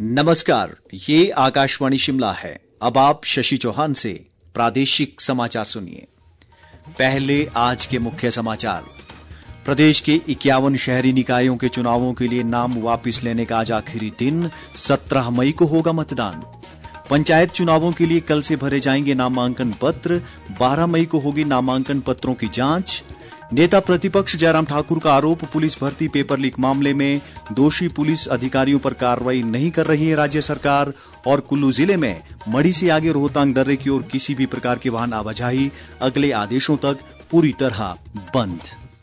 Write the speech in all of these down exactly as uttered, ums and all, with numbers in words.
नमस्कार, ये आकाशवाणी शिमला है। अब आप शशि चौहान से प्रादेशिक समाचार सुनिए। पहले आज के मुख्य समाचार। प्रदेश के इक्यावन शहरी निकायों के चुनावों के लिए नाम वापस लेने का आज आखिरी दिन, सत्रह मई को होगा मतदान। पंचायत चुनावों के लिए कल से भरे जाएंगे नामांकन पत्र, बारह मई को होगी नामांकन पत्रों की जांच। नेता प्रतिपक्ष जयराम ठाकुर का आरोप, पुलिस भर्ती पेपर लीक मामले में दोषी पुलिस अधिकारियों पर कार्रवाई नहीं कर रही है राज्य सरकार। और कुल्लू जिले में मढ़ी से आगे रोहतांग दर्रे की ओर किसी भी प्रकार की वाहन आवाजाही अगले आदेशों तक पूरी तरह बंद।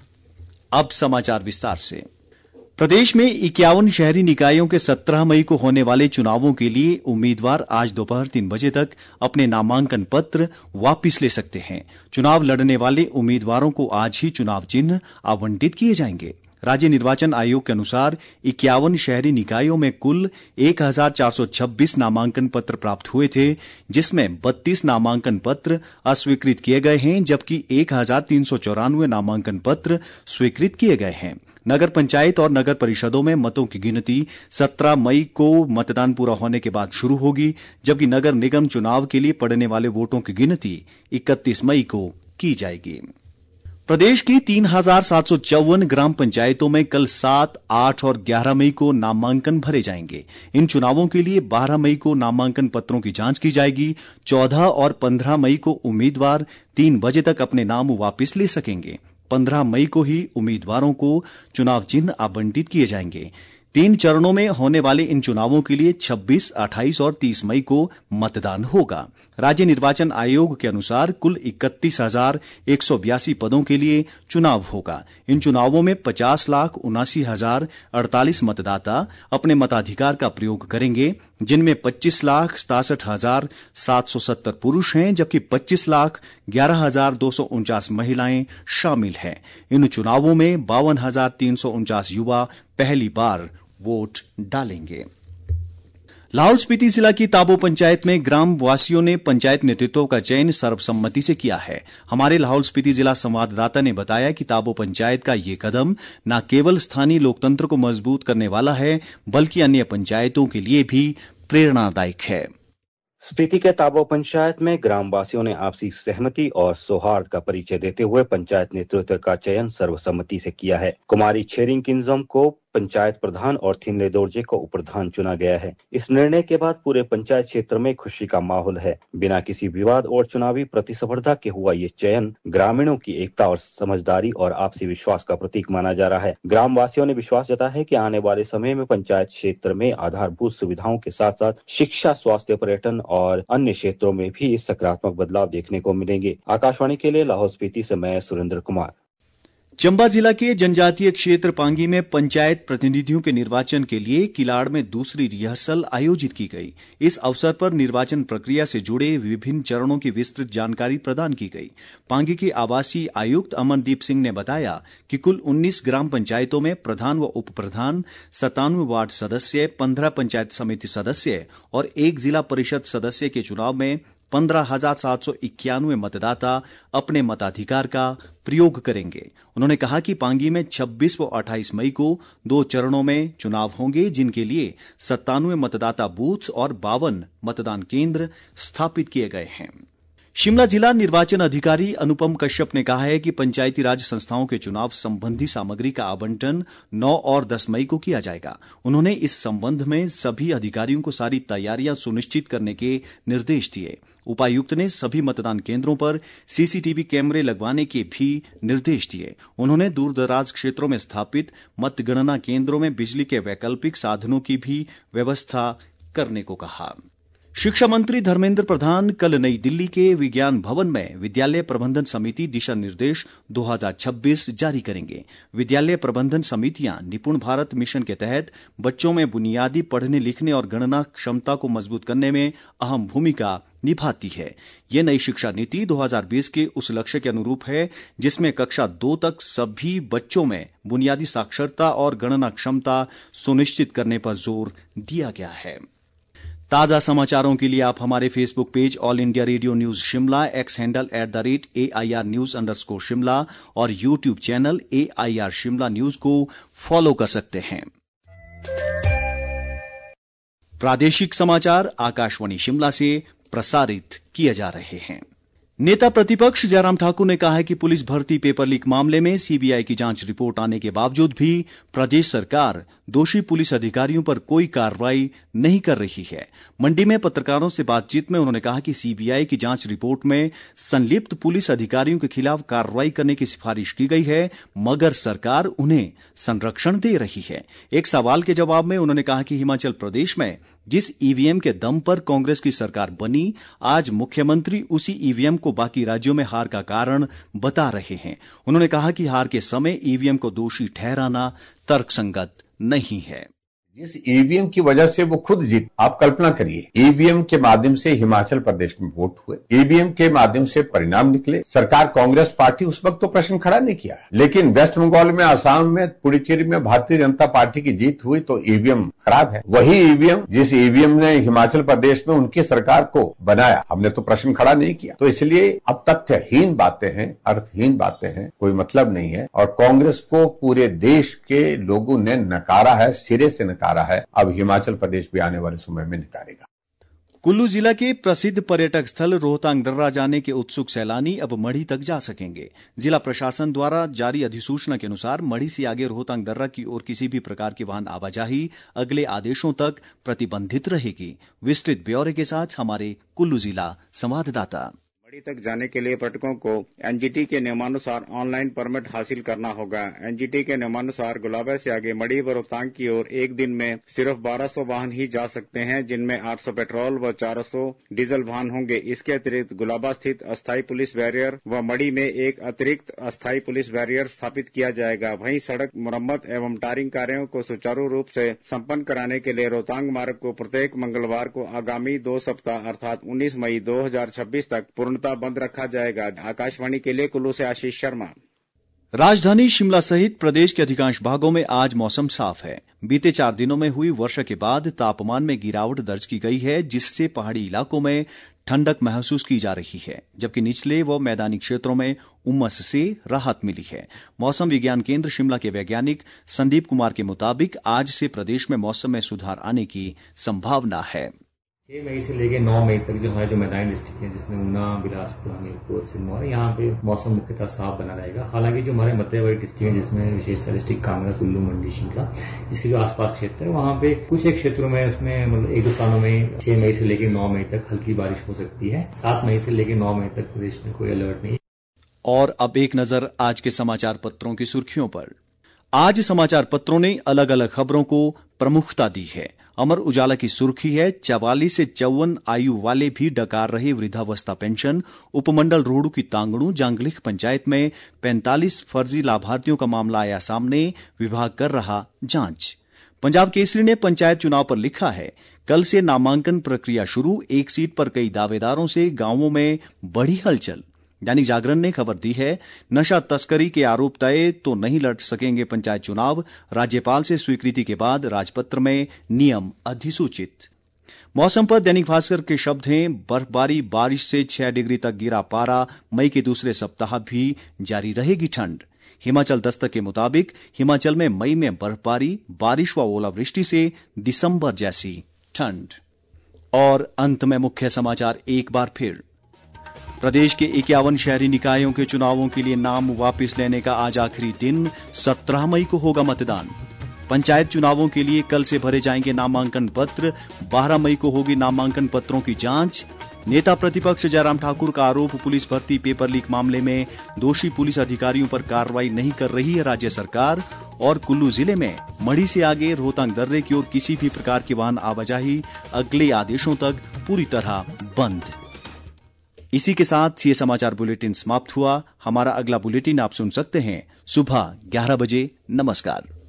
अब समाचार विस्तार से। प्रदेश में इक्यावन शहरी निकायों के सत्रह मई को होने वाले चुनावों के लिए उम्मीदवार आज दोपहर तीन बजे तक अपने नामांकन पत्र वापस ले सकते हैं। चुनाव लड़ने वाले उम्मीदवारों को आज ही चुनाव चिन्ह आवंटित किए जाएंगे। राज्य निर्वाचन आयोग के अनुसार इक्यावन शहरी निकायों में कुल एक हजार चार सौ छब्बीस नामांकन पत्र प्राप्त हुए थे, जिसमें बत्तीस नामांकन पत्र अस्वीकृत किए गए हैं, जबकि एक हजार तीन सौ चौरानवे नामांकन पत्र स्वीकृत किए गए हैं। नगर पंचायत और नगर परिषदों में मतों की गिनती सत्रह मई को मतदान पूरा होने के बाद शुरू होगी, जबकि नगर निगम चुनाव के लिए पड़ने वाले वोटों की गिनती इकतीस मई को की जाएगी। प्रदेश की तीन हजार सात सौ चौवन ग्राम पंचायतों में कल सात, आठ और ग्यारह मई को नामांकन भरे जाएंगे। इन चुनावों के लिए बारह मई को नामांकन पत्रों की जांच की जाएगी। चौदह और पंद्रह मई को उम्मीदवार तीन बजे तक अपने नाम वापस ले सकेंगे। पंद्रह मई को ही उम्मीदवारों को चुनाव चिन्ह आवंटित किए जाएंगे। तीन चरणों में होने वाले इन चुनावों के लिए छब्बीस, अट्ठाईस और तीस मई को मतदान होगा। राज्य निर्वाचन आयोग के अनुसार कुल इकतीस हजार एक सौ बयासी पदों के लिए चुनाव होगा। इन चुनावों में पचास लाख उनासी हजार अड़तालीस मतदाता अपने मताधिकार का प्रयोग करेंगे, जिनमें पच्चीस लाख सतासठ हजार सात सौ सत्तर पुरुष हैं, जबकि पच्चीस लाख ग्यारह हजार दो सौ उनचास महिलाएं शामिल हैं। इन चुनावों में बावन हजार तीन सौ उनचास युवा पहली बार वोट डालेंगे। लाहौल स्पीति जिला की ताबो पंचायत में ग्राम वासियों ने पंचायत नेतृत्व का चयन सर्वसम्मति से किया है। हमारे लाहौल स्पीति जिला संवाददाता ने बताया कि ताबो पंचायत का ये कदम न केवल स्थानीय लोकतंत्र को मजबूत करने वाला है, बल्कि अन्य पंचायतों के लिए भी प्रेरणादायक है। स्पीति के ताबो पंचायत में ग्रामवासियों ने आपसी सहमति और सौहार्द का परिचय देते हुए पंचायत नेतृत्व का चयन सर्वसम्मति से किया है। कुमारी छेरिंग किंजम को पंचायत प्रधान और थिनले दोर्जे को उपप्रधान चुना गया है। इस निर्णय के बाद पूरे पंचायत क्षेत्र में खुशी का माहौल है। बिना किसी विवाद और चुनावी प्रतिस्पर्धा के हुआ ये चयन ग्रामीणों की एकता और समझदारी और आपसी विश्वास का प्रतीक माना जा रहा है। ग्रामवासियों ने विश्वास जताया है कि आने वाले समय में पंचायत क्षेत्र में आधारभूत सुविधाओं के साथ साथ शिक्षा, स्वास्थ्य, पर्यटन और अन्य क्षेत्रों में भी सकारात्मक बदलाव देखने को मिलेंगे। आकाशवाणी के लिए लाहौल स्पीति से मैं सुरेंद्र कुमार। चंबा जिला के जनजातीय क्षेत्र पांगी में पंचायत प्रतिनिधियों के निर्वाचन के लिए किलाड़ में दूसरी रिहर्सल आयोजित की गई। इस अवसर पर निर्वाचन प्रक्रिया से जुड़े विभिन्न चरणों की विस्तृत जानकारी प्रदान की गई। पांगी के आवासीय आयुक्त अमनदीप सिंह ने बताया कि कुल उन्नीस ग्राम पंचायतों में प्रधान व उप प्रधान, सत्तानवे वार्ड सदस्य, पंद्रह पंचायत समिति सदस्य और एक जिला परिषद सदस्य के चुनाव में पंद्रह हजार सात सौ इक्यानवे मतदाता अपने मताधिकार का प्रयोग करेंगे। उन्होंने कहा कि पांगी में छब्बीस व अट्ठाईस मई को दो चरणों में चुनाव होंगे, जिनके लिए सत्तानवे मतदाता बूथ और बावन मतदान केंद्र स्थापित किए गए हैं। शिमला जिला निर्वाचन अधिकारी अनुपम कश्यप ने कहा है कि पंचायती राज संस्थाओं के चुनाव संबंधी सामग्री का आवंटन नौ और दस मई को किया जाएगा। उन्होंने इस संबंध में सभी अधिकारियों को सारी तैयारियां सुनिश्चित करने के निर्देश दिए। उपायुक्त ने सभी मतदान केंद्रों पर सीसीटीवी कैमरे लगवाने के भी निर्देश दिए। उन्होंने दूरदराज क्षेत्रों में स्थापित मतगणना केंद्रों में बिजली के वैकल्पिक साधनों की भी व्यवस्था करने को कहा। शिक्षा मंत्री धर्मेंद्र प्रधान कल नई दिल्ली के विज्ञान भवन में विद्यालय प्रबंधन समिति दिशा निर्देश दो हजार छब्बीस जारी करेंगे। विद्यालय प्रबंधन समितियां निपुण भारत मिशन के तहत बच्चों में बुनियादी पढ़ने लिखने और गणना क्षमता को मजबूत करने में अहम भूमिका निभाती है। ये नई शिक्षा नीति दो हजार बीस के उस लक्ष्य के अनुरूप है, जिसमें कक्षा दो तक सभी बच्चों में बुनियादी साक्षरता और गणना क्षमता सुनिश्चित करने पर जोर दिया गया है। ताज़ा समाचारों के लिए आप हमारे Facebook page all India radio news Shimla, X handle at the rate A I R news underscore Shimla और YouTube channel A I R Shimla news को फॉलो कर सकते हैं। प्रादेशिक समाचार आकाशवाणी शिमला से प्रसारित किए जा रहे हैं। नेता प्रतिपक्ष जयराम ठाकुर ने कहा है कि पुलिस भर्ती पेपर लीक मामले में सीबीआई की जांच रिपोर्ट आने के बावजूद भी प्रदेश सरकार दोषी पुलिस अधिकारियों पर कोई कार्रवाई नहीं कर रही है। मंडी में पत्रकारों से बातचीत में उन्होंने कहा कि सीबीआई की जांच रिपोर्ट में संलिप्त पुलिस अधिकारियों के खिलाफ कार्रवाई करने की सिफारिश की गई है, मगर सरकार उन्हें संरक्षण दे रही है। एक सवाल के जवाब में उन्होंने कहा कि हिमाचल प्रदेश में जिस ईवीएम के दम पर कांग्रेस की सरकार बनी, आज मुख्यमंत्री उसी ईवीएम को बाकी राज्यों में हार का कारण बता रहे हैं। उन्होंने कहा कि हार के समय ईवीएम को दोषी ठहराना तर्कसंगत नहीं है। जिस ईवीएम की वजह से वो खुद जीत, आप कल्पना करिए, ईवीएम के माध्यम से हिमाचल प्रदेश में वोट हुए, ईवीएम के माध्यम से परिणाम निकले। सरकार कांग्रेस पार्टी उस वक्त तो प्रश्न खड़ा नहीं किया, लेकिन वेस्ट बंगाल में, आसाम में, पुडुचेरी में भारतीय जनता पार्टी की जीत हुई तो ईवीएम खराब है। वही ईवीएम जिस ईवीएम ने हिमाचल प्रदेश में उनकी सरकार को बनाया, हमने तो प्रश्न खड़ा नहीं किया। तो इसलिए अब तथ्यहीन बातें हैं, अर्थहीन बातें हैं, कोई मतलब नहीं है। और कांग्रेस को पूरे देश के लोगों ने नकारा है, सिरे से नकारा है। अब हिमाचल प्रदेश भी आने वाले समय में निकालेगा। कुल्लू जिला के प्रसिद्ध पर्यटक स्थल रोहतांग दर्रा जाने के उत्सुक सैलानी अब मढ़ी तक जा सकेंगे। जिला प्रशासन द्वारा जारी अधिसूचना के अनुसार मढ़ी से आगे रोहतांग दर्रा की ओर किसी भी प्रकार की वाहन आवाजाही अगले आदेशों तक प्रतिबंधित रहेगी। विस्तृत ब्यौरे के साथ हमारे कुल्लू जिला संवाददाता। मढ़ी तक जाने के लिए पर्यटकों को एनजीटी के नियमानुसार ऑनलाइन परमिट हासिल करना होगा। एनजीटी के नियमानुसार गुलाबा से आगे मढ़ी व रोहतांग की ओर एक दिन में सिर्फ बारह सौ वाहन ही जा सकते हैं, जिनमें आठ सौ पेट्रोल व चार सौ डीजल वाहन होंगे। इसके अतिरिक्त गुलाबा स्थित अस्थायी पुलिस बैरियर व मढ़ी में एक अतिरिक्त अस्थायी पुलिस बैरियर स्थापित किया जाएगा। वहीं सड़क मुरम्मत एवं टारिंग कार्यों को सुचारू रूप से संपन्न कराने के लिए रोहतांग मार्ग को प्रत्येक मंगलवार को आगामी दो सप्ताह अर्थात उन्नीस मई दो हजार छब्बीस तक पूर्ण बंद रखा जाएगा। आकाशवाणी के लिए कुल्लू से आशीष शर्मा। राजधानी शिमला सहित प्रदेश के अधिकांश भागों में आज मौसम साफ है। बीते चार दिनों में हुई वर्षा के बाद तापमान में गिरावट दर्ज की गई है, जिससे पहाड़ी इलाकों में ठंडक महसूस की जा रही है, जबकि निचले व मैदानी क्षेत्रों में उमस से राहत मिली है। मौसम विज्ञान केंद्र शिमला के वैज्ञानिक संदीप कुमार के मुताबिक आज से प्रदेश में मौसम में सुधार आने की संभावना है। छह मई से लेकर नौ मई तक जो हमारे जो मैदानी डिस्ट्रिक्ट है, जिसमें ऊना, बिलासपुर, हमीरपुर, सिरमौर, यहाँ पे मौसम मुख्यतः साफ बना रहेगा। हालांकि जो हमारे मध्यवर्ती डिस्ट्रिक्ट है, जिसमें विशेषतः डिस्ट्रिक्ट कांगड़ा, कुल्लू, मंडी, शिमला, इसके जो आसपास क्षेत्र है, वहाँ पे कुछ एक क्षेत्रों में उसमें मतलब एक दो स्थानों में छह मई से लेकर नौ मई तक हल्की बारिश हो सकती है। सात मई से लेकर नौ मई तक प्रदेश में कोई अलर्ट नहीं। और अब एक नजर आज के समाचार पत्रों की सुर्खियों पर। आज समाचार पत्रों ने अलग अलग खबरों को प्रमुखता दी है। अमर उजाला की सुर्खी है, चवालीस से चौवन आयु वाले भी डकार रहे वृद्धावस्था पेंशन। उपमंडल रोहडू की तांगड़ू जांगलिख पंचायत में पैंतालीस फर्जी लाभार्थियों का मामला आया सामने, विभाग कर रहा जांच। पंजाब केसरी ने पंचायत चुनाव पर लिखा है, कल से नामांकन प्रक्रिया शुरू, एक सीट पर कई दावेदारों से गांवों में बड़ी हलचल। दैनिक जागरण ने खबर दी है, नशा तस्करी के आरोप तय तो नहीं लड़ सकेंगे पंचायत चुनाव, राज्यपाल से स्वीकृति के बाद राजपत्र में नियम अधिसूचित। मौसम पर दैनिक भास्कर के शब्द हैं, बर्फबारी बारिश से छह डिग्री तक गिरा पारा, मई के दूसरे सप्ताह भी जारी रहेगी ठंड। हिमाचल दस्तक के मुताबिक हिमाचल में मई में बर्फबारी, बारिश व ओलावृष्टि से दिसंबर जैसी ठंड। और अंत में मुख्य समाचार एक बार फिर। प्रदेश के इक्यावन शहरी निकायों के चुनावों के लिए नाम वापस लेने का आज आखिरी दिन, सत्रह मई को होगा मतदान। पंचायत चुनावों के लिए कल से भरे जाएंगे नामांकन पत्र, बारह मई को होगी नामांकन पत्रों की जांच। नेता प्रतिपक्ष जयराम ठाकुर का आरोप, पुलिस भर्ती पेपर लीक मामले में दोषी पुलिस अधिकारियों पर कार्रवाई नहीं कर रही है राज्य सरकार। और कुल्लू जिले में मढ़ी से आगे रोहतांग दर्रे की ओर किसी भी प्रकार की वाहन आवाजाही अगले आदेशों तक पूरी तरह बंद। इसी के साथ ये समाचार बुलेटिन समाप्त हुआ। हमारा अगला बुलेटिन आप सुन सकते हैं सुबह ग्यारह बजे। नमस्कार।